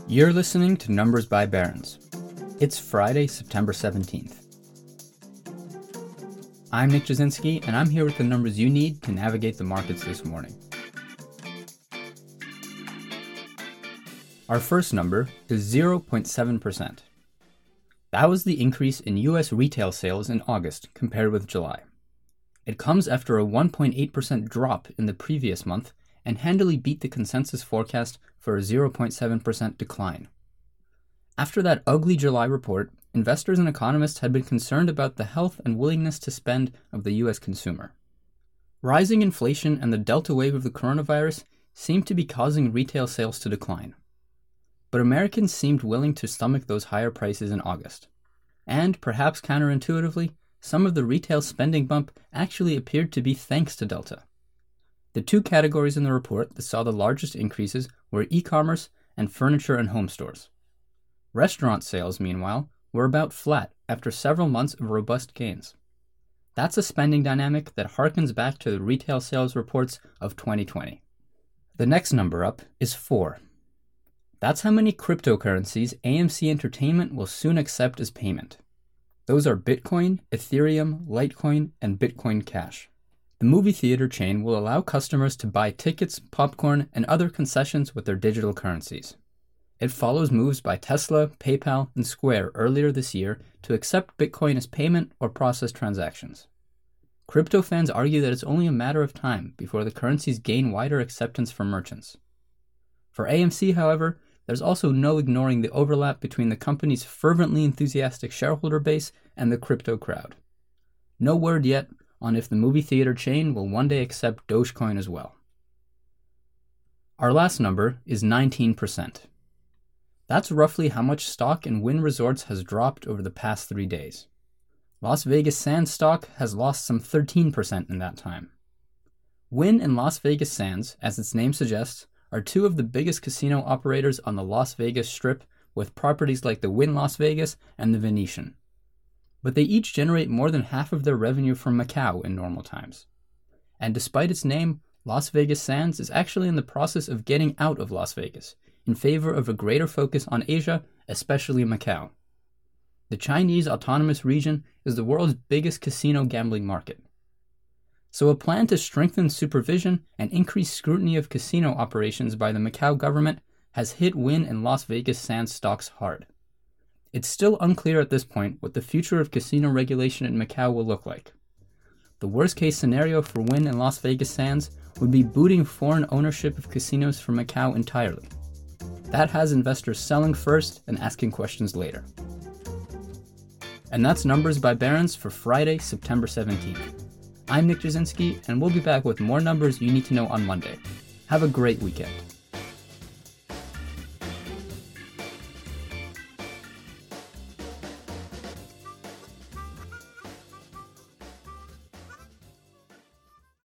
You're listening to Numbers by Barron's. It's Friday, September 17th. I'm Nick Jasinski, and I'm here with the numbers you need to navigate the markets this morning. Our first number is 0.7%. That was the increase in U.S. retail sales in August compared with July. It comes after a 1.8% drop in the previous month and handily beat the consensus forecast for a 0.7% decline. After that ugly July report, investors and economists had been concerned about the health and willingness to spend of the U.S. consumer. Rising inflation and the Delta wave of the coronavirus seemed to be causing retail sales to decline. But Americans seemed willing to stomach those higher prices in August. And, perhaps counterintuitively, some of the retail spending bump actually appeared to be thanks to Delta. The two categories in the report that saw the largest increases were e-commerce and furniture and home stores. Restaurant sales, meanwhile, were about flat after several months of robust gains. That's a spending dynamic that harkens back to the retail sales reports of 2020. The next number up is 4. That's how many cryptocurrencies AMC Entertainment will soon accept as payment. Those are Bitcoin, Ethereum, Litecoin, and Bitcoin Cash. The movie theater chain will allow customers to buy tickets, popcorn, and other concessions with their digital currencies. It follows moves by Tesla, PayPal, and Square earlier this year to accept Bitcoin as payment or process transactions. Crypto fans argue that it's only a matter of time before the currencies gain wider acceptance from merchants. For AMC, however, there's also no ignoring the overlap between the company's fervently enthusiastic shareholder base and the crypto crowd. No word yet on if the movie theater chain will one day accept Dogecoin as well. Our last number is 19%. That's roughly how much stock in Wynn Resorts has dropped over the past 3 days. Las Vegas Sands stock has lost some 13% in that time. Wynn and Las Vegas Sands, as its name suggests, are two of the biggest casino operators on the Las Vegas Strip, with properties like the Wynn Las Vegas and the Venetian. But they each generate more than half of their revenue from Macau in normal times. And despite its name, Las Vegas Sands is actually in the process of getting out of Las Vegas, in favor of a greater focus on Asia, especially Macau. The Chinese Autonomous Region is the world's biggest casino gambling market. So a plan to strengthen supervision and increase scrutiny of casino operations by the Macau government has hit Wynn and Las Vegas Sands stocks hard. It's still unclear at this point what the future of casino regulation in Macau will look like. The worst-case scenario for Wynn and Las Vegas Sands would be booting foreign ownership of casinos from Macau entirely. That has investors selling first and asking questions later. And that's Numbers by Barron's for Friday, September 17th. I'm Nick Jasinski, and we'll be back with more numbers you need to know on Monday. Have a great weekend.